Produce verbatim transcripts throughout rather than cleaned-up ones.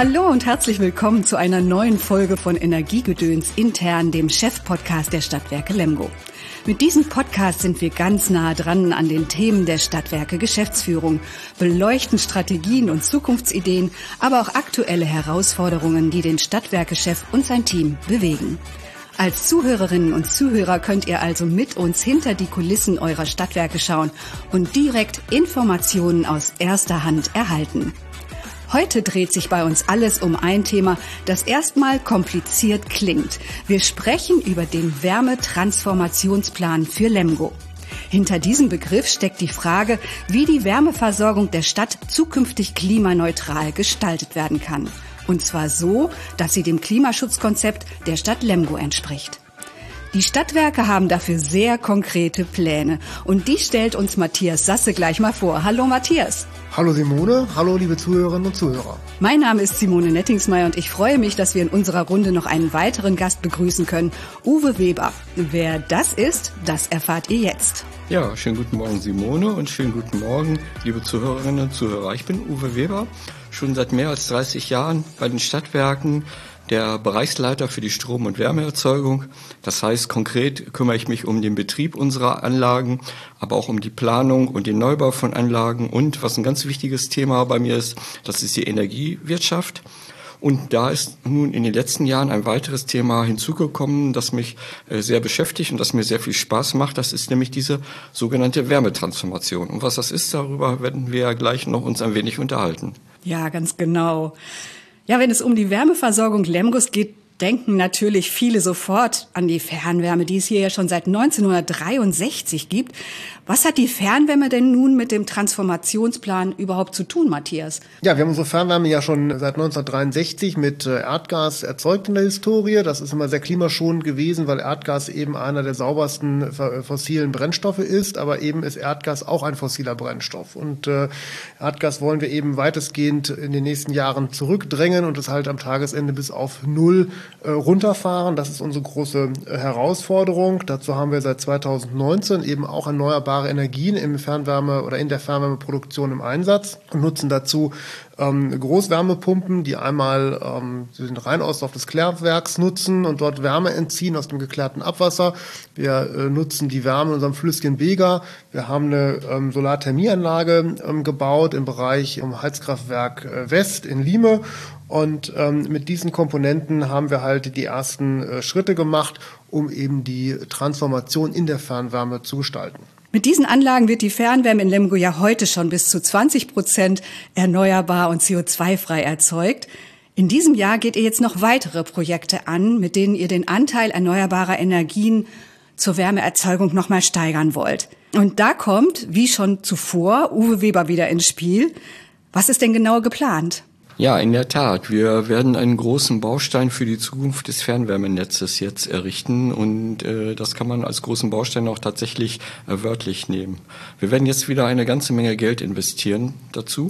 Hallo und herzlich willkommen zu einer neuen Folge von Energiegedöns intern, dem Chefpodcast der Stadtwerke Lemgo. Mit diesem Podcast sind wir ganz nah dran an den Themen der Stadtwerke Geschäftsführung, beleuchten Strategien und Zukunftsideen, aber auch aktuelle Herausforderungen, die den Stadtwerkechef und sein Team bewegen. Als Zuhörerinnen und Zuhörer könnt ihr also mit uns hinter die Kulissen eurer Stadtwerke schauen und direkt Informationen aus erster Hand erhalten. Heute dreht sich bei uns alles um ein Thema, das erstmal kompliziert klingt. Wir sprechen über den Wärmetransformationsplan für Lemgo. Hinter diesem Begriff steckt die Frage, wie die Wärmeversorgung der Stadt zukünftig klimaneutral gestaltet werden kann. Und zwar so, dass sie dem Klimaschutzkonzept der Stadt Lemgo entspricht. Die Stadtwerke haben dafür sehr konkrete Pläne. Und die stellt uns Matthias Sasse gleich mal vor. Hallo Matthias. Hallo Simone, hallo liebe Zuhörerinnen und Zuhörer. Mein Name ist Simone Nettingsmeier und ich freue mich, dass wir in unserer Runde noch einen weiteren Gast begrüßen können, Uwe Weber. Wer das ist, das erfahrt ihr jetzt. Ja, schönen guten Morgen Simone und schönen guten Morgen, liebe Zuhörerinnen und Zuhörer. Ich bin Uwe Weber, schon seit mehr als dreißig Jahren bei den Stadtwerken, der Bereichsleiter für die Strom- und Wärmeerzeugung. Das heißt, konkret kümmere ich mich um den Betrieb unserer Anlagen, aber auch um die Planung und den Neubau von Anlagen. Und was ein ganz wichtiges Thema bei mir ist, das ist die Energiewirtschaft. Und da ist nun in den letzten Jahren ein weiteres Thema hinzugekommen, das mich sehr beschäftigt und das mir sehr viel Spaß macht. Das ist nämlich diese sogenannte Wärmetransformation. Und was das ist, darüber werden wir ja gleich noch uns ein wenig unterhalten. Ja, ganz genau. Ja, wenn es um die Wärmeversorgung Lemgos geht, denken natürlich viele sofort an die Fernwärme, die es hier ja schon seit neunzehnhundertdreiundsechzig gibt. Was hat die Fernwärme denn nun mit dem Transformationsplan überhaupt zu tun, Matthias? Ja, wir haben unsere Fernwärme ja schon seit neunzehnhundertdreiundsechzig mit Erdgas erzeugt in der Historie. Das ist immer sehr klimaschonend gewesen, weil Erdgas eben einer der saubersten fossilen Brennstoffe ist. Aber eben ist Erdgas auch ein fossiler Brennstoff. Und äh, Erdgas wollen wir eben weitestgehend in den nächsten Jahren zurückdrängen und es halt am Tagesende bis auf null äh, runterfahren. Das ist unsere große äh, Herausforderung. Dazu haben wir seit zweitausendneunzehn eben auch erneuerbare Energien im Fernwärme- oder in der Fernwärmeproduktion im Einsatz und nutzen dazu ähm, Großwärmepumpen, die einmal ähm, den Rheinausdorf des Klärwerks nutzen und dort Wärme entziehen aus dem geklärten Abwasser. Wir äh, nutzen die Wärme in unserem Flüsschen Bega. Wir haben eine ähm, Solarthermieanlage ähm, gebaut im Bereich um Heizkraftwerk äh, West in Lieme. Und ähm, mit diesen Komponenten haben wir halt die ersten äh, Schritte gemacht, um eben die Transformation in der Fernwärme zu gestalten. Mit diesen Anlagen wird die Fernwärme in Lemgo ja heute schon bis zu zwanzig Prozent erneuerbar und C O zwei frei erzeugt. In diesem Jahr geht ihr jetzt noch weitere Projekte an, mit denen ihr den Anteil erneuerbarer Energien zur Wärmeerzeugung noch mal steigern wollt. Und da kommt, wie schon zuvor, Uwe Weber wieder ins Spiel. Was ist denn genau geplant? Ja, in der Tat. Wir werden einen großen Baustein für die Zukunft des Fernwärmenetzes jetzt errichten und äh, das kann man als großen Baustein auch tatsächlich äh, wörtlich nehmen. Wir werden jetzt wieder eine ganze Menge Geld investieren dazu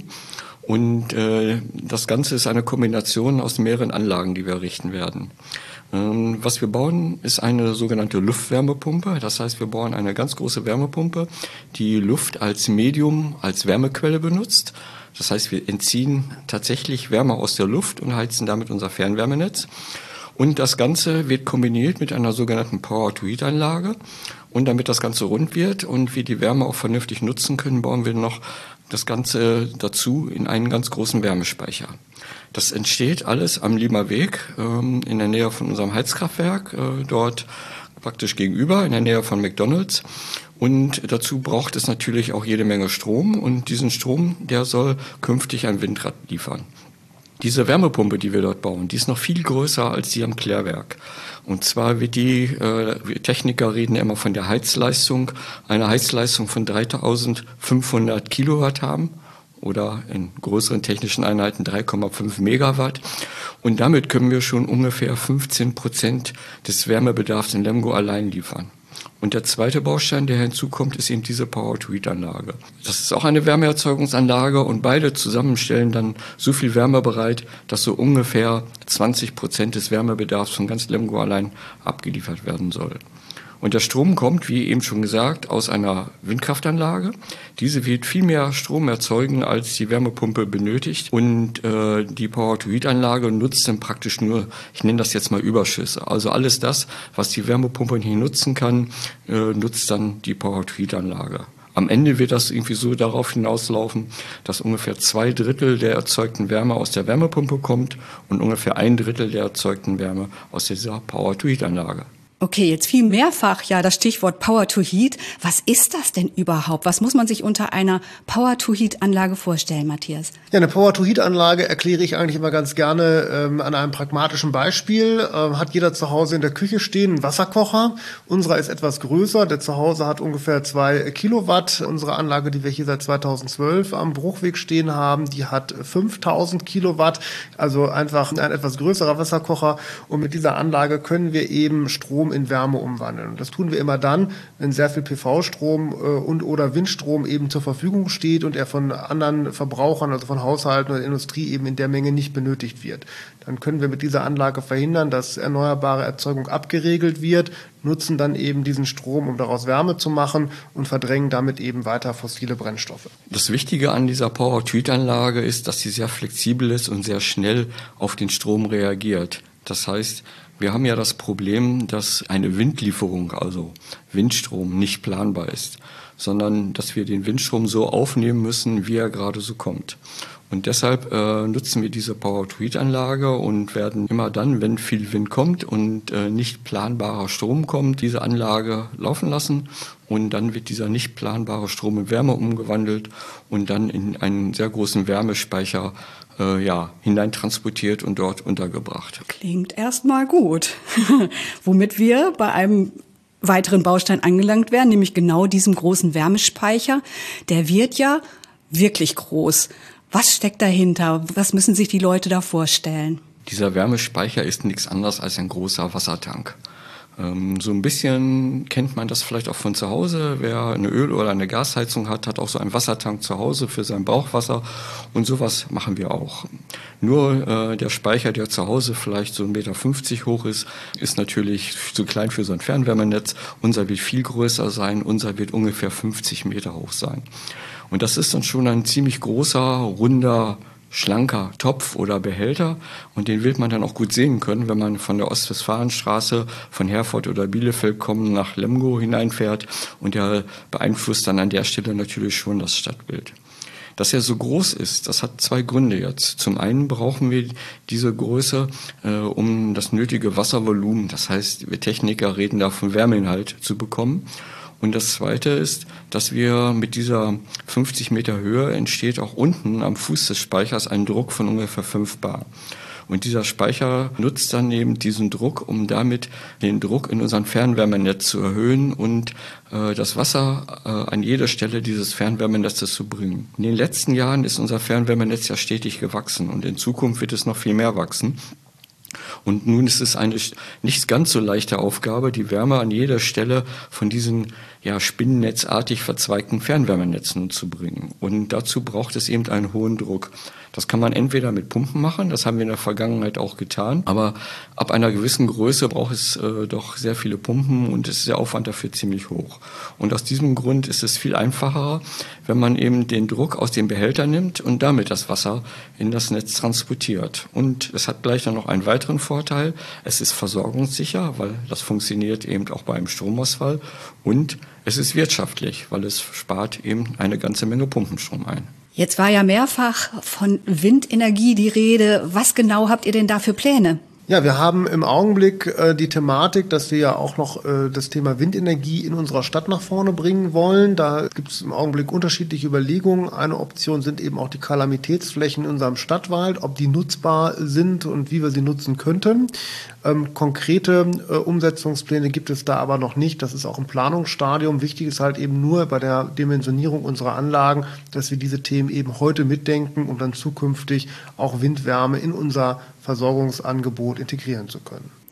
und äh, das Ganze ist eine Kombination aus mehreren Anlagen, die wir errichten werden. Ähm, was wir bauen, ist eine sogenannte Luftwärmepumpe. Das heißt, wir bauen eine ganz große Wärmepumpe, die Luft als Medium, als Wärmequelle benutzt. Das heißt, wir entziehen tatsächlich Wärme aus der Luft und heizen damit unser Fernwärmenetz. Und das Ganze wird kombiniert mit einer sogenannten Power-to-Heat-Anlage. Und damit das Ganze rund wird und wir die Wärme auch vernünftig nutzen können, bauen wir noch das Ganze dazu in einen ganz großen Wärmespeicher. Das entsteht alles am Liemer Weg ähm, in der Nähe von unserem Heizkraftwerk, äh, dort praktisch gegenüber, in der Nähe von McDonald's. Und dazu braucht es natürlich auch jede Menge Strom und diesen Strom, der soll künftig ein Windrad liefern. Diese Wärmepumpe, die wir dort bauen, die ist noch viel größer als die am Klärwerk. Und zwar wird die, äh, wir Techniker reden immer von der Heizleistung, eine Heizleistung von dreitausendfünfhundert Kilowatt haben oder in größeren technischen Einheiten drei Komma fünf Megawatt. Und damit können wir schon ungefähr fünfzehn Prozent des Wärmebedarfs in Lemgo allein liefern. Und der zweite Baustein, der hinzukommt, ist eben diese Power-to-Heat-Anlage. Das ist auch eine Wärmeerzeugungsanlage und beide zusammen stellen dann so viel Wärme bereit, dass so ungefähr zwanzig Prozent des Wärmebedarfs von ganz Lemgo allein abgeliefert werden soll. Und der Strom kommt, wie eben schon gesagt, aus einer Windkraftanlage. Diese wird viel mehr Strom erzeugen, als die Wärmepumpe benötigt. Und äh, die Power-to-Heat-Anlage nutzt dann praktisch nur, ich nenne das jetzt mal Überschüsse. Also alles das, was die Wärmepumpe nicht nutzen kann, äh, nutzt dann die Power-to-Heat-Anlage. Am Ende wird das irgendwie so darauf hinauslaufen, dass ungefähr zwei Drittel der erzeugten Wärme aus der Wärmepumpe kommt und ungefähr ein Drittel der erzeugten Wärme aus dieser Power-to-Heat-Anlage. Okay, jetzt fiel mehrfach ja das Stichwort Power to Heat. Was ist das denn überhaupt? Was muss man sich unter einer Power to Heat Anlage vorstellen, Matthias? Ja, eine Power to Heat Anlage erkläre ich eigentlich immer ganz gerne ähm, an einem pragmatischen Beispiel. Ähm, hat jeder zu Hause in der Küche stehen einen Wasserkocher. Unserer ist etwas größer. Der zu Hause hat ungefähr zwei Kilowatt. Unsere Anlage, die wir hier seit zweitausendzwölf am Bruchweg stehen haben, die hat fünftausend Kilowatt. Also einfach ein etwas größerer Wasserkocher. Und mit dieser Anlage können wir eben Strom in Wärme umwandeln. Und das tun wir immer dann, wenn sehr viel P V-Strom äh, und oder Windstrom eben zur Verfügung steht und er von anderen Verbrauchern, also von Haushalten oder Industrie eben in der Menge nicht benötigt wird. Dann können wir mit dieser Anlage verhindern, dass erneuerbare Erzeugung abgeregelt wird, nutzen dann eben diesen Strom, um daraus Wärme zu machen und verdrängen damit eben weiter fossile Brennstoffe. Das Wichtige an dieser Power-to-Heat-Anlage ist, dass sie sehr flexibel ist und sehr schnell auf den Strom reagiert. Das heißt, wir haben ja das Problem, dass eine Windlieferung, also Windstrom, nicht planbar ist, sondern dass wir den Windstrom so aufnehmen müssen, wie er gerade so kommt. Und deshalb äh, nutzen wir diese Power-to-Heat-Anlage und werden immer dann, wenn viel Wind kommt und äh, nicht planbarer Strom kommt, diese Anlage laufen lassen. Und dann wird dieser nicht planbare Strom in Wärme umgewandelt und dann in einen sehr großen Wärmespeicher äh, ja, hineintransportiert und dort untergebracht. Klingt erstmal gut. Womit wir bei einem weiteren Baustein angelangt werden, nämlich genau diesem großen Wärmespeicher. Der wird ja wirklich groß. Was steckt dahinter? Was müssen sich die Leute da vorstellen? Dieser Wärmespeicher ist nichts anderes als ein großer Wassertank. Ähm, so ein bisschen kennt man das vielleicht auch von zu Hause. Wer eine Öl- oder eine Gasheizung hat, hat auch so einen Wassertank zu Hause für sein Brauchwasser. Und sowas machen wir auch. Nur äh, der Speicher, der zu Hause vielleicht so ein Meter fünfzig hoch ist, ist natürlich zu klein für so ein Fernwärmenetz. Unser wird viel größer sein. Unser wird ungefähr fünfzig Meter hoch sein. Und das ist dann schon ein ziemlich großer, runder, schlanker Topf oder Behälter. Und den wird man dann auch gut sehen können, wenn man von der Ostwestfalenstraße, von Herford oder Bielefeld kommen nach Lemgo hineinfährt. Und der beeinflusst dann an der Stelle natürlich schon das Stadtbild. Dass er so groß ist, das hat zwei Gründe jetzt. Zum einen brauchen wir diese Größe, äh, um das nötige Wasservolumen, das heißt, wir Techniker reden da von Wärmeinhalt, zu bekommen. Und das Zweite ist, dass wir mit dieser fünfzig Meter Höhe entsteht auch unten am Fuß des Speichers ein Druck von ungefähr fünf Bar. Und dieser Speicher nutzt dann eben diesen Druck, um damit den Druck in unserem Fernwärmenetz zu erhöhen und äh, das Wasser äh, an jede Stelle dieses Fernwärmenetzes zu bringen. In den letzten Jahren ist unser Fernwärmenetz ja stetig gewachsen und in Zukunft wird es noch viel mehr wachsen. Und nun ist es eine nicht ganz so leichte Aufgabe, die Wärme an jeder Stelle von diesen ja, spinnennetzartig verzweigten Fernwärmenetzen zu bringen. Und dazu braucht es eben einen hohen Druck. Das kann man entweder mit Pumpen machen, das haben wir in der Vergangenheit auch getan, aber ab einer gewissen Größe braucht es äh, doch sehr viele Pumpen und ist der Aufwand dafür ziemlich hoch. Und aus diesem Grund ist es viel einfacher, wenn man eben den Druck aus dem Behälter nimmt und damit das Wasser in das Netz transportiert. Und es hat gleich dann noch einen weiteren Vorteil, es ist versorgungssicher, weil das funktioniert eben auch bei einem Stromausfall, und es ist wirtschaftlich, weil es spart eben eine ganze Menge Pumpenstrom ein. Jetzt war ja mehrfach von Windenergie die Rede. Was genau habt ihr denn da für Pläne? Ja, wir haben im Augenblick äh, die Thematik, dass wir ja auch noch äh, das Thema Windenergie in unserer Stadt nach vorne bringen wollen. Da gibt es im Augenblick unterschiedliche Überlegungen. Eine Option sind eben auch die Kalamitätsflächen in unserem Stadtwald, ob die nutzbar sind und wie wir sie nutzen könnten. Ähm, konkrete äh, Umsetzungspläne gibt es da aber noch nicht. Das ist auch im Planungsstadium. Wichtig ist halt eben nur bei der Dimensionierung unserer Anlagen, dass wir diese Themen eben heute mitdenken, um dann zukünftig auch Windwärme in unser Versorgungsangebot integrieren zu können.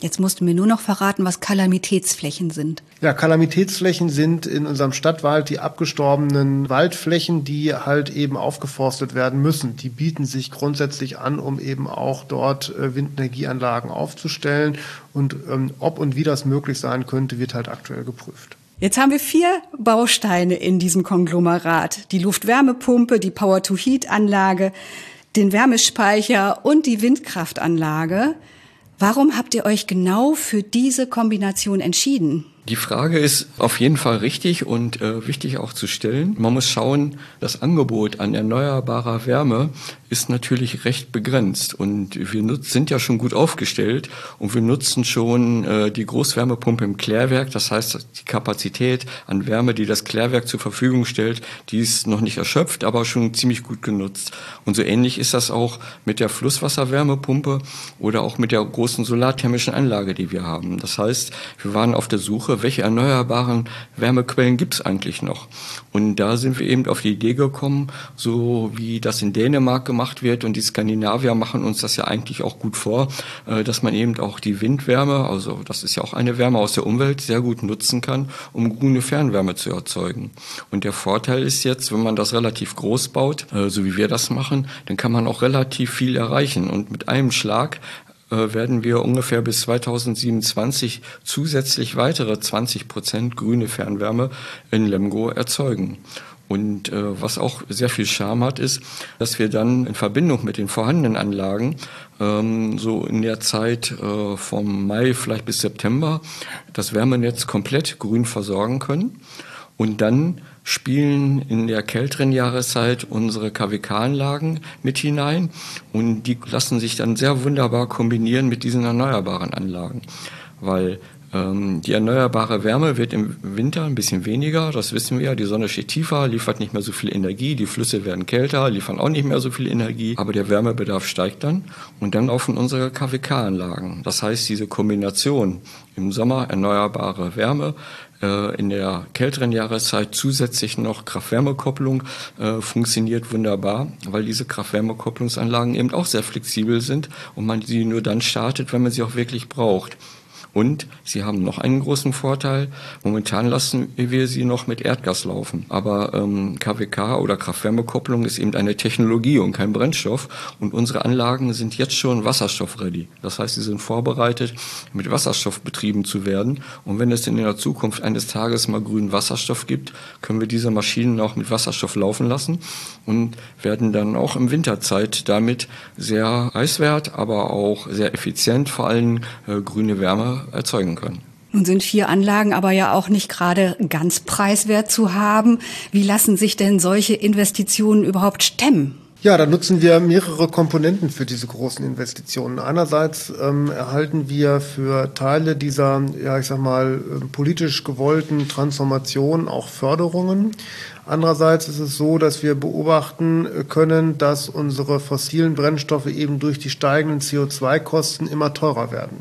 Jetzt musst du mir nur noch verraten, was Kalamitätsflächen sind. Ja, Kalamitätsflächen sind in unserem Stadtwald die abgestorbenen Waldflächen, die halt eben aufgeforstet werden müssen. Die bieten sich grundsätzlich an, um eben auch dort äh, Windenergieanlagen aufzustellen. Und ähm, ob und wie das möglich sein könnte, wird halt aktuell geprüft. Jetzt haben wir vier Bausteine in diesem Konglomerat. Die Luft-Wärmepumpe, die Power-to-Heat-Anlage, den Wärmespeicher und die Windkraftanlage. Warum habt ihr euch genau für diese Kombination entschieden? Die Frage ist auf jeden Fall richtig und äh, wichtig auch zu stellen. Man muss schauen, das Angebot an erneuerbarer Wärme ist natürlich recht begrenzt und wir nutz, sind ja schon gut aufgestellt und wir nutzen schon äh, die Großwärmepumpe im Klärwerk. Das heißt, die Kapazität an Wärme, die das Klärwerk zur Verfügung stellt, die ist noch nicht erschöpft, aber schon ziemlich gut genutzt. Und so ähnlich ist das auch mit der Flusswasserwärmepumpe oder auch mit der großen solarthermischen Anlage, die wir haben. Das heißt, wir waren auf der Suche, welche erneuerbaren Wärmequellen gibt es eigentlich noch? Und da sind wir eben auf die Idee gekommen, so wie das in Dänemark gemacht wird und die Skandinavier machen uns das ja eigentlich auch gut vor, dass man eben auch die Windwärme, also das ist ja auch eine Wärme aus der Umwelt, sehr gut nutzen kann, um grüne Fernwärme zu erzeugen. Und der Vorteil ist jetzt, wenn man das relativ groß baut, so wie wir das machen, dann kann man auch relativ viel erreichen und mit einem Schlag werden wir ungefähr bis zweitausendsiebenundzwanzig zusätzlich weitere zwanzig Prozent grüne Fernwärme in Lemgo erzeugen. Und äh, was auch sehr viel Charme hat, ist, dass wir dann in Verbindung mit den vorhandenen Anlagen ähm, so in der Zeit äh, vom Mai vielleicht bis September das Wärmenetz komplett grün versorgen können und dann spielen in der kälteren Jahreszeit unsere K W K-Anlagen mit hinein und die lassen sich dann sehr wunderbar kombinieren mit diesen erneuerbaren Anlagen, weil ähm, die erneuerbare Wärme wird im Winter ein bisschen weniger, das wissen wir ja, die Sonne steht tiefer, liefert nicht mehr so viel Energie, die Flüsse werden kälter, liefern auch nicht mehr so viel Energie, aber der Wärmebedarf steigt dann und dann laufen unsere K W K-Anlagen. Das heißt, diese Kombination im Sommer erneuerbare Wärme, in der kälteren Jahreszeit zusätzlich noch Kraft-Wärme-Kopplung äh, funktioniert wunderbar, weil diese Kraft-Wärme-Kopplungsanlagen eben auch sehr flexibel sind und man sie nur dann startet, wenn man sie auch wirklich braucht. Und sie haben noch einen großen Vorteil. Momentan lassen wir sie noch mit Erdgas laufen. Aber ähm, K W K oder Kraft-Wärme-Kopplung ist eben eine Technologie und kein Brennstoff. Und unsere Anlagen sind jetzt schon wasserstoffready. Das heißt, sie sind vorbereitet, mit Wasserstoff betrieben zu werden. Und wenn es in der Zukunft eines Tages mal grünen Wasserstoff gibt, können wir diese Maschinen auch mit Wasserstoff laufen lassen und werden dann auch im Winterzeit damit sehr preiswert, aber auch sehr effizient, vor allem äh, grüne Wärme erzeugen können. Nun sind vier Anlagen aber ja auch nicht gerade ganz preiswert zu haben. Wie lassen sich denn solche Investitionen überhaupt stemmen? Ja, da nutzen wir mehrere Komponenten für diese großen Investitionen. Einerseits ähm, erhalten wir für Teile dieser, ja, ich sag mal, politisch gewollten Transformation auch Förderungen. Andererseits ist es so, dass wir beobachten können, dass unsere fossilen Brennstoffe eben durch die steigenden C O zwei Kosten immer teurer werden.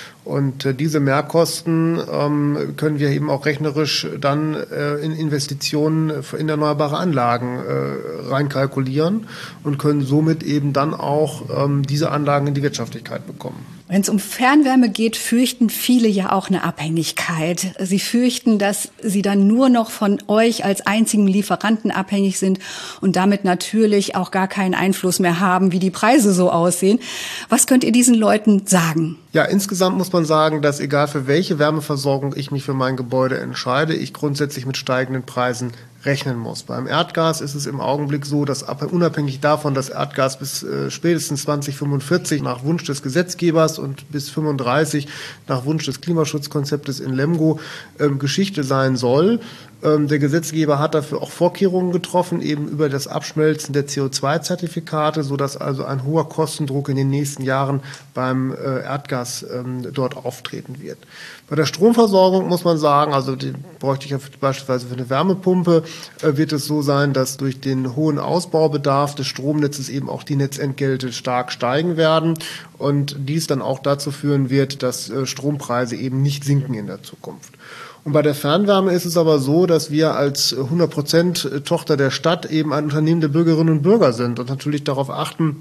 Und äh, diese Mehrkosten ähm, können wir eben auch rechnerisch dann äh, in Investitionen in erneuerbare Anlagen äh, reinkalkulieren und können somit eben dann auch ähm, diese Anlagen in die Wirtschaftlichkeit bekommen. Wenn es um Fernwärme geht, fürchten viele ja auch eine Abhängigkeit. Sie fürchten, dass sie dann nur noch von euch als einzigen Lieferanten abhängig sind und damit natürlich auch gar keinen Einfluss mehr haben, wie die Preise so aussehen. Was könnt ihr diesen Leuten sagen? Ja, insgesamt muss man sagen, dass egal für welche Wärmeversorgung ich mich für mein Gebäude entscheide, ich grundsätzlich mit steigenden Preisen rechnen muss. Beim Erdgas ist es im Augenblick so, dass unabhängig davon, dass Erdgas bis äh, spätestens zwanzig fünfundvierzig nach Wunsch des Gesetzgebers und bis fünfunddreißig nach Wunsch des Klimaschutzkonzeptes in Lemgo ähm, Geschichte sein soll. Ähm, der Gesetzgeber hat dafür auch Vorkehrungen getroffen, eben über das Abschmelzen der C O zwei Zertifikate, sodass also ein hoher Kostendruck in den nächsten Jahren beim äh, Erdgas ähm, dort auftreten wird. Bei der Stromversorgung muss man sagen, also die bräuchte ich ja beispielsweise für eine Wärmepumpe, äh, wird es so sein, dass durch den hohen Ausbaubedarf des Stromnetzes eben auch die Netzentgelte stark steigen werden und dies dann auch dazu führen wird, dass äh, Strompreise eben nicht sinken in der Zukunft. Und bei der Fernwärme ist es aber so, dass wir als hundert Prozent Tochter der Stadt eben ein Unternehmen der Bürgerinnen und Bürger sind und natürlich darauf achten,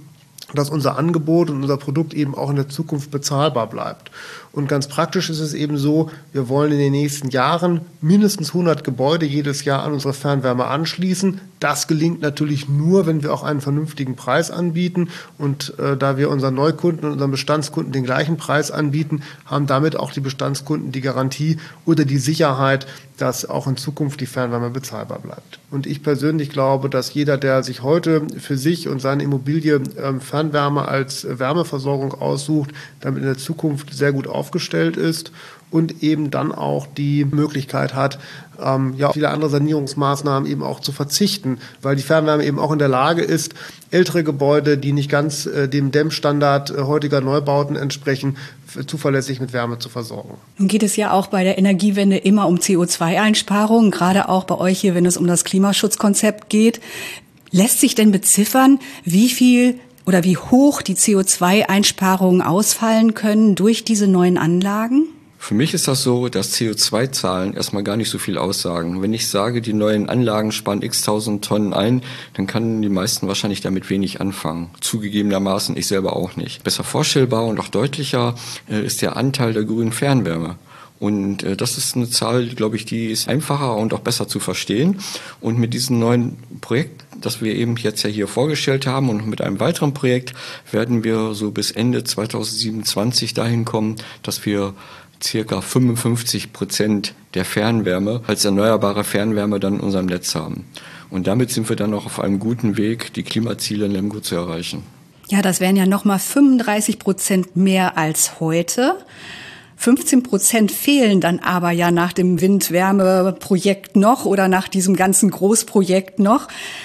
dass unser Angebot und unser Produkt eben auch in der Zukunft bezahlbar bleibt. Und ganz praktisch ist es eben so, wir wollen in den nächsten Jahren mindestens hundert Gebäude jedes Jahr an unsere Fernwärme anschließen. Das gelingt natürlich nur, wenn wir auch einen vernünftigen Preis anbieten. Und äh, da wir unseren Neukunden und unseren Bestandskunden den gleichen Preis anbieten, haben damit auch die Bestandskunden die Garantie oder die Sicherheit, dass auch in Zukunft die Fernwärme bezahlbar bleibt. Und ich persönlich glaube, dass jeder, der sich heute für sich und seine Immobilie äh, Fernwärme als Wärmeversorgung aussucht, damit in der Zukunft sehr gut aufgestellt ist und eben dann auch die Möglichkeit hat, ähm, ja, auf viele andere Sanierungsmaßnahmen eben auch zu verzichten, weil die Fernwärme eben auch in der Lage ist, ältere Gebäude, die nicht ganz äh, dem Dämmstandard äh, heutiger Neubauten entsprechen, f- zuverlässig mit Wärme zu versorgen. Nun geht es ja auch bei der Energiewende immer um C O zwei Einsparungen, gerade auch bei euch hier, wenn es um das Klimaschutzkonzept geht. Lässt sich denn beziffern, wie viel oder wie hoch die C O zwei Einsparungen ausfallen können durch diese neuen Anlagen? Für mich ist das so, dass C O zwei Zahlen erstmal gar nicht so viel aussagen. Wenn ich sage, die neuen Anlagen sparen x tausend Tonnen ein, dann kann die meisten wahrscheinlich damit wenig anfangen. Zugegebenermaßen ich selber auch nicht. Besser vorstellbar und auch deutlicher äh, ist der Anteil der grünen Fernwärme. Und äh, das ist eine Zahl, glaube ich, die ist einfacher und auch besser zu verstehen. Und mit diesem neuen Projekt, das wir eben jetzt ja hier vorgestellt haben und mit einem weiteren Projekt, werden wir so bis Ende zweitausendsiebenundzwanzig dahin kommen, dass wir circa fünfundfünfzig Prozent der Fernwärme als erneuerbare Fernwärme dann in unserem Netz haben. Und damit sind wir dann auch auf einem guten Weg, die Klimaziele in Lemgo zu erreichen. Ja, das wären ja nochmal fünfunddreißig Prozent mehr als heute. fünfzehn Prozent fehlen dann aber ja nach dem Wind-Wärme-Projekt noch oder nach diesem ganzen Großprojekt noch.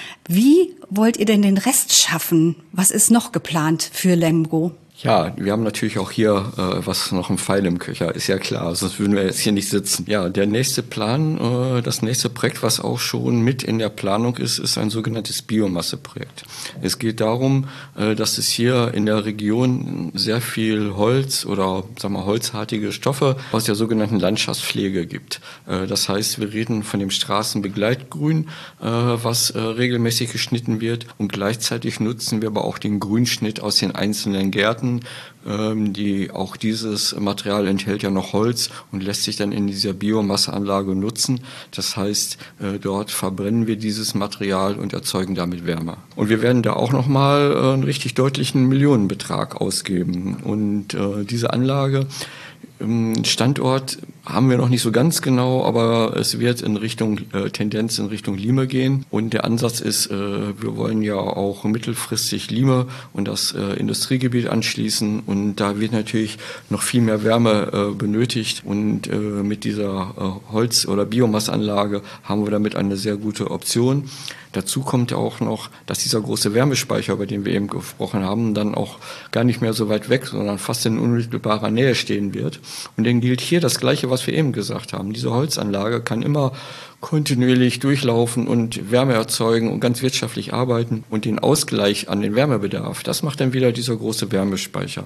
Wie wollt ihr denn den Rest schaffen? Was ist noch geplant für Lemgo? Ja, wir haben natürlich auch hier äh, was noch ein Pfeil im Köcher, ist ja klar, sonst würden wir jetzt hier nicht sitzen. Ja, der nächste Plan, äh, das nächste Projekt, was auch schon mit in der Planung ist, ist ein sogenanntes Biomasseprojekt. Es geht darum, äh, dass es hier in der Region sehr viel Holz oder sagen wir holzartige Stoffe aus der sogenannten Landschaftspflege gibt. Äh, das heißt, wir reden von dem Straßenbegleitgrün, äh, was äh, regelmäßig geschnitten wird, und gleichzeitig nutzen wir aber auch den Grünschnitt aus den einzelnen Gärten. Die, auch dieses Material enthält ja noch Holz und lässt sich dann in dieser Biomasseanlage nutzen. Das heißt, dort verbrennen wir dieses Material und erzeugen damit Wärme. Und wir werden da auch nochmal einen richtig deutlichen Millionenbetrag ausgeben. Und äh, diese Anlage, Standort haben wir noch nicht so ganz genau, aber es wird in Richtung äh, Tendenz in Richtung Lime gehen. Und der Ansatz ist, äh, wir wollen ja auch mittelfristig Lime und das äh, Industriegebiet anschließen. Und da wird natürlich noch viel mehr Wärme äh, benötigt. Und äh, mit dieser äh, Holz- oder Biomasseanlage haben wir damit eine sehr gute Option. Dazu kommt ja auch noch, dass dieser große Wärmespeicher, über den wir eben gesprochen haben, dann auch gar nicht mehr so weit weg, sondern fast in unmittelbarer Nähe stehen wird. Und dann gilt hier das Gleiche, was wir eben gesagt haben. Diese Holzanlage kann immer kontinuierlich durchlaufen und Wärme erzeugen und ganz wirtschaftlich arbeiten. Und den Ausgleich an den Wärmebedarf, das macht dann wieder dieser große Wärmespeicher.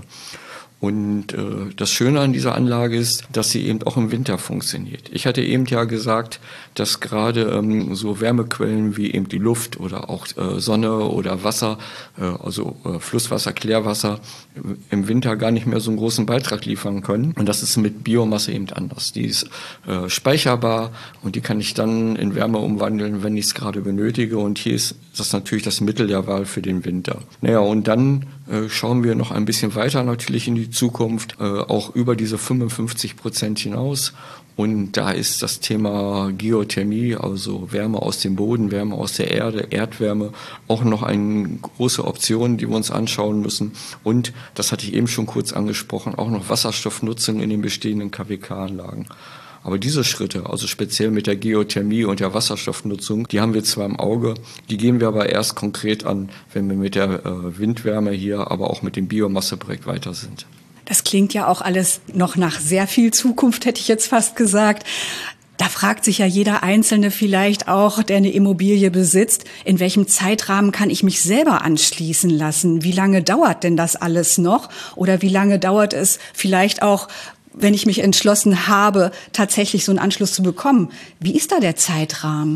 Und äh, das Schöne an dieser Anlage ist, dass sie eben auch im Winter funktioniert. Ich hatte eben ja gesagt, dass gerade ähm, so Wärmequellen wie eben die Luft oder auch äh, Sonne oder Wasser, äh, also äh, Flusswasser, Klärwasser, äh, im Winter gar nicht mehr so einen großen Beitrag liefern können. Und das ist mit Biomasse eben anders. Die ist äh, speicherbar und die kann ich dann in Wärme umwandeln, wenn ich es gerade benötige. Und hier ist das natürlich das Mittel der Wahl für den Winter. Naja, und dann äh, schauen wir noch ein bisschen weiter natürlich in die Zukunft, äh, auch über diese fünfundfünfzig Prozent hinaus. Und da ist das Thema Geothermie, also Wärme aus dem Boden, Wärme aus der Erde, Erdwärme, auch noch eine große Option, die wir uns anschauen müssen. Und, das hatte ich eben schon kurz angesprochen, auch noch Wasserstoffnutzung in den bestehenden K W K-Anlagen. Aber diese Schritte, also speziell mit der Geothermie und der Wasserstoffnutzung, die haben wir zwar im Auge, die gehen wir aber erst konkret an, wenn wir mit der äh, Windwärme hier, aber auch mit dem Biomasseprojekt weiter sind. Das klingt ja auch alles noch nach sehr viel Zukunft, hätte ich jetzt fast gesagt. Da fragt sich ja jeder Einzelne vielleicht auch, der eine Immobilie besitzt, in welchem Zeitrahmen kann ich mich selber anschließen lassen? Wie lange dauert denn das alles noch? Oder wie lange dauert es vielleicht auch, wenn ich mich entschlossen habe, tatsächlich so einen Anschluss zu bekommen? Wie ist da der Zeitrahmen?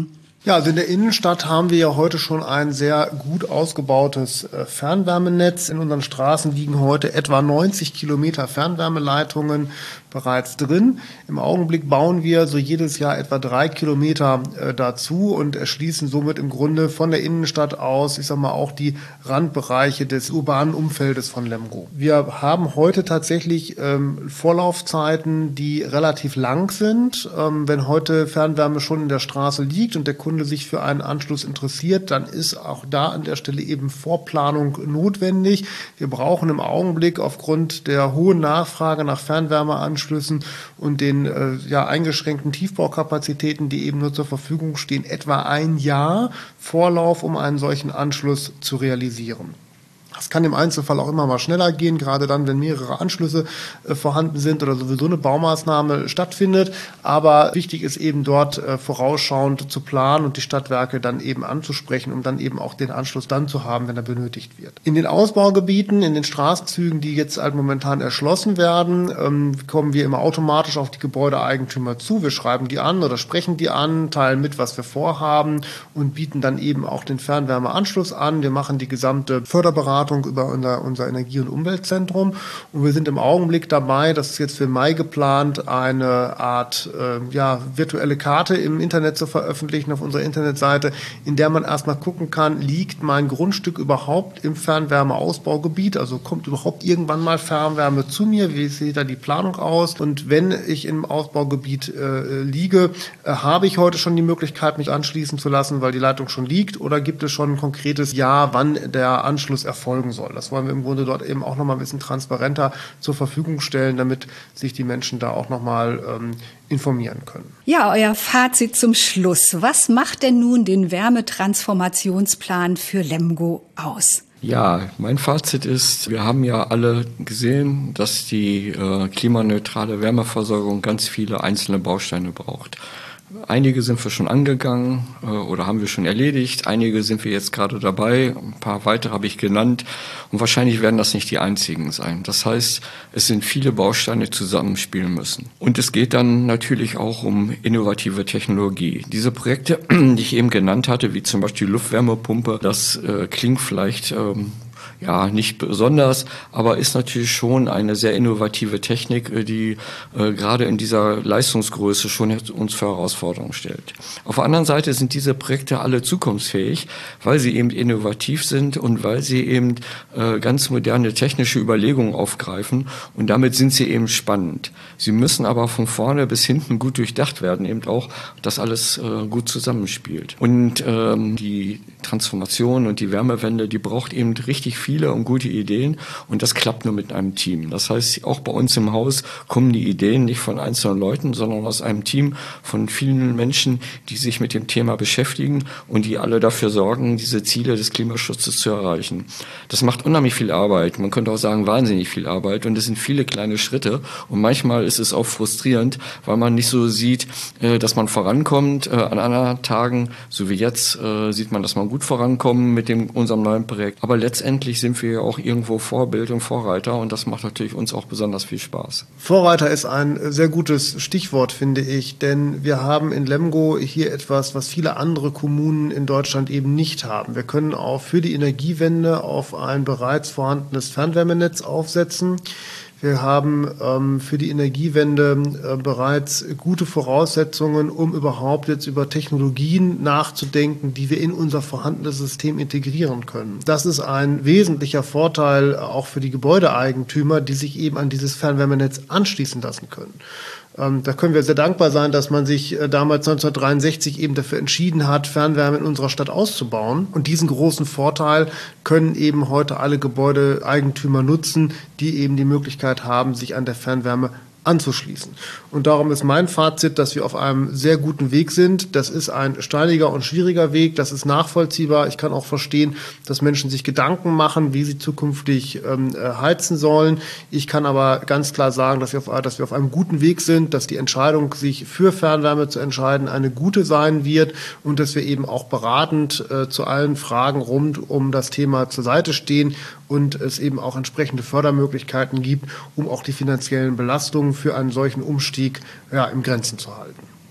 Ja, also in der Innenstadt haben wir ja heute schon ein sehr gut ausgebautes Fernwärmenetz. In unseren Straßen liegen heute etwa neunzig Kilometer Fernwärmeleitungen bereits drin. Im Augenblick bauen wir so jedes Jahr etwa drei Kilometer äh, dazu und erschließen somit im Grunde von der Innenstadt aus, ich sag mal, auch die Randbereiche des urbanen Umfeldes von Lemgo. Wir haben heute tatsächlich ähm, Vorlaufzeiten, die relativ lang sind. Ähm, wenn heute Fernwärme schon in der Straße liegt und der Kunde sich für einen Anschluss interessiert, dann ist auch da an der Stelle eben Vorplanung notwendig. Wir brauchen im Augenblick aufgrund der hohen Nachfrage nach Fernwärmeanschlüssen und den äh, ja, eingeschränkten Tiefbaukapazitäten, die eben nur zur Verfügung stehen, etwa ein Jahr Vorlauf, um einen solchen Anschluss zu realisieren. Das kann im Einzelfall auch immer mal schneller gehen, gerade dann, wenn mehrere Anschlüsse äh, vorhanden sind oder sowieso eine Baumaßnahme stattfindet. Aber wichtig ist eben dort äh, vorausschauend zu planen und die Stadtwerke dann eben anzusprechen, um dann eben auch den Anschluss dann zu haben, wenn er benötigt wird. In den Ausbaugebieten, in den Straßenzügen, die jetzt halt momentan erschlossen werden, ähm, kommen wir immer automatisch auf die Gebäudeeigentümer zu. Wir schreiben die an oder sprechen die an, teilen mit, was wir vorhaben und bieten dann eben auch den Fernwärmeanschluss an. Wir machen die gesamte Förderberatung über unser, unser Energie- und Umweltzentrum. Und wir sind im Augenblick dabei, das ist jetzt für Mai geplant, eine Art äh, ja, virtuelle Karte im Internet zu veröffentlichen auf unserer Internetseite, in der man erstmal gucken kann, liegt mein Grundstück überhaupt im Fernwärmeausbaugebiet, also kommt überhaupt irgendwann mal Fernwärme zu mir, wie sieht da die Planung aus? Und wenn ich im Ausbaugebiet äh, liege, äh, habe ich heute schon die Möglichkeit, mich anschließen zu lassen, weil die Leitung schon liegt, oder gibt es schon ein konkretes Jahr, wann der Anschluss erfolgt soll. Das wollen wir im Grunde dort eben auch nochmal ein bisschen transparenter zur Verfügung stellen, damit sich die Menschen da auch nochmal ähm, informieren können. Ja, euer Fazit zum Schluss. Was macht denn nun den Wärmetransformationsplan für Lemgo aus? Ja, mein Fazit ist, wir haben ja alle gesehen, dass die äh, klimaneutrale Wärmeversorgung ganz viele einzelne Bausteine braucht. Einige sind wir schon angegangen äh, oder haben wir schon erledigt. Einige sind wir jetzt gerade dabei. Ein paar weitere habe ich genannt. Und wahrscheinlich werden das nicht die einzigen sein. Das heißt, es sind viele Bausteine, die zusammenspielen müssen. Und es geht dann natürlich auch um innovative Technologie. Diese Projekte, die ich eben genannt hatte, wie zum Beispiel die Luftwärmepumpe, das äh, klingt vielleicht ähm, ja, nicht besonders, aber ist natürlich schon eine sehr innovative Technik, die äh, gerade in dieser Leistungsgröße schon uns für Herausforderungen stellt. Auf der anderen Seite sind diese Projekte alle zukunftsfähig, weil sie eben innovativ sind und weil sie eben äh, ganz moderne technische Überlegungen aufgreifen, und damit sind sie eben spannend. Sie müssen aber von vorne bis hinten gut durchdacht werden, eben auch, dass alles äh, gut zusammenspielt. Und ähm, die Transformation und die Wärmewende, die braucht eben richtig viele und gute Ideen, und das klappt nur mit einem Team. Das heißt, auch bei uns im Haus kommen die Ideen nicht von einzelnen Leuten, sondern aus einem Team von vielen Menschen, die sich mit dem Thema beschäftigen und die alle dafür sorgen, diese Ziele des Klimaschutzes zu erreichen. Das macht unheimlich viel Arbeit. Man könnte auch sagen, wahnsinnig viel Arbeit, und es sind viele kleine Schritte, und manchmal ist es auch frustrierend, weil man nicht so sieht, dass man vorankommt. An anderen Tagen, so wie jetzt, sieht man, dass man gut vorankommt mit dem, unserem neuen Projekt. Aber letztendlich sind wir ja auch irgendwo Vorbild und Vorreiter, und das macht natürlich uns auch besonders viel Spaß. Vorreiter ist ein sehr gutes Stichwort, finde ich, denn wir haben in Lemgo hier etwas, was viele andere Kommunen in Deutschland eben nicht haben. Wir können auch für die Energiewende auf ein bereits vorhandenes Fernwärmenetz aufsetzen. Wir haben ähm, für die Energiewende äh, bereits gute Voraussetzungen, um überhaupt jetzt über Technologien nachzudenken, die wir in unser vorhandenes System integrieren können. Das ist ein wesentlicher Vorteil auch für die Gebäudeeigentümer, die sich eben an dieses Fernwärmenetz anschließen lassen können. Da können wir sehr dankbar sein, dass man sich damals neunzehnhundertdreiundsechzig eben dafür entschieden hat, Fernwärme in unserer Stadt auszubauen. Und diesen großen Vorteil können eben heute alle Gebäudeeigentümer nutzen, die eben die Möglichkeit haben, sich an der Fernwärme anzuschließen. Und darum ist mein Fazit, dass wir auf einem sehr guten Weg sind. Das ist ein steiniger und schwieriger Weg, das ist nachvollziehbar. Ich kann auch verstehen, dass Menschen sich Gedanken machen, wie sie zukünftig ähm, heizen sollen. Ich kann aber ganz klar sagen, dass wir, auf, dass wir auf einem guten Weg sind, dass die Entscheidung, sich für Fernwärme zu entscheiden, eine gute sein wird, und dass wir eben auch beratend äh, zu allen Fragen rund um das Thema zur Seite stehen und es eben auch entsprechende Fördermöglichkeiten gibt, um auch die finanziellen Belastungen für einen solchen Umstieg ja, im Grenzen zu halten.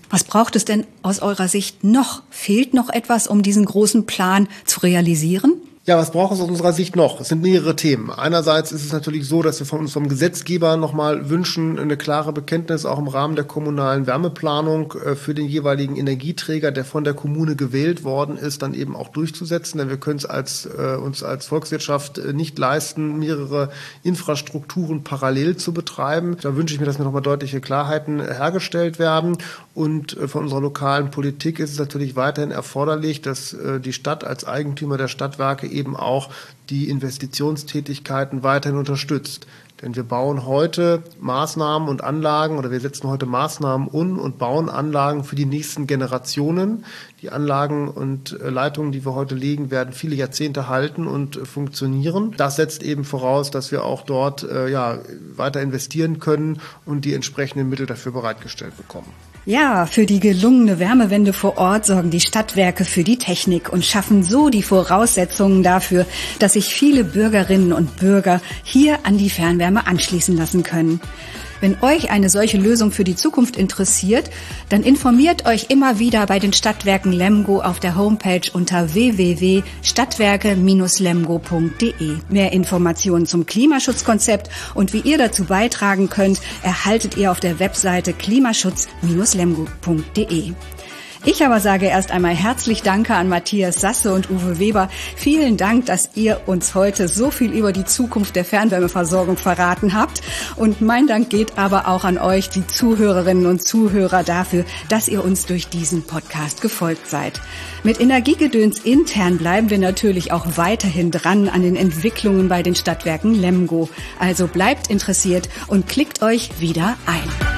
Was braucht es denn aus eurer Sicht noch? Fehlt noch etwas, um diesen großen Plan zu realisieren? Ja, was braucht es aus unserer Sicht noch? Es sind mehrere Themen. Einerseits ist es natürlich so, dass wir von uns vom Gesetzgeber nochmal wünschen, eine klare Bekenntnis auch im Rahmen der kommunalen Wärmeplanung für den jeweiligen Energieträger, der von der Kommune gewählt worden ist, dann eben auch durchzusetzen. Denn wir können es als, äh, uns als Volkswirtschaft nicht leisten, mehrere Infrastrukturen parallel zu betreiben. Da wünsche ich mir, dass mir nochmal deutliche Klarheiten hergestellt werden. Und äh, von unserer lokalen Politik ist es natürlich weiterhin erforderlich, dass äh, die Stadt als Eigentümer der Stadtwerke eben auch die Investitionstätigkeiten weiterhin unterstützt. Denn wir bauen heute Maßnahmen und Anlagen oder wir setzen heute Maßnahmen um und bauen Anlagen für die nächsten Generationen. Die Anlagen und Leitungen, die wir heute legen, werden viele Jahrzehnte halten und funktionieren. Das setzt eben voraus, dass wir auch dort äh, ja, weiter investieren können und die entsprechenden Mittel dafür bereitgestellt bekommen. Ja, für die gelungene Wärmewende vor Ort sorgen die Stadtwerke für die Technik und schaffen so die Voraussetzungen dafür, dass sich viele Bürgerinnen und Bürger hier an die Fernwärme anschließen lassen können. Wenn euch eine solche Lösung für die Zukunft interessiert, dann informiert euch immer wieder bei den Stadtwerken Lemgo auf der Homepage unter w w w punkt stadtwerke Bindestrich lemgo punkt de. Mehr Informationen zum Klimaschutzkonzept und wie ihr dazu beitragen könnt, erhaltet ihr auf der Webseite klimaschutz Bindestrich lemgo punkt de. Ich aber sage erst einmal herzlich Danke an Matthias Sasse und Uwe Weber. Vielen Dank, dass ihr uns heute so viel über die Zukunft der Fernwärmeversorgung verraten habt. Und mein Dank geht aber auch an euch, die Zuhörerinnen und Zuhörer, dafür, dass ihr uns durch diesen Podcast gefolgt seid. Mit Energiegedöns intern bleiben wir natürlich auch weiterhin dran an den Entwicklungen bei den Stadtwerken Lemgo. Also bleibt interessiert und klickt euch wieder ein.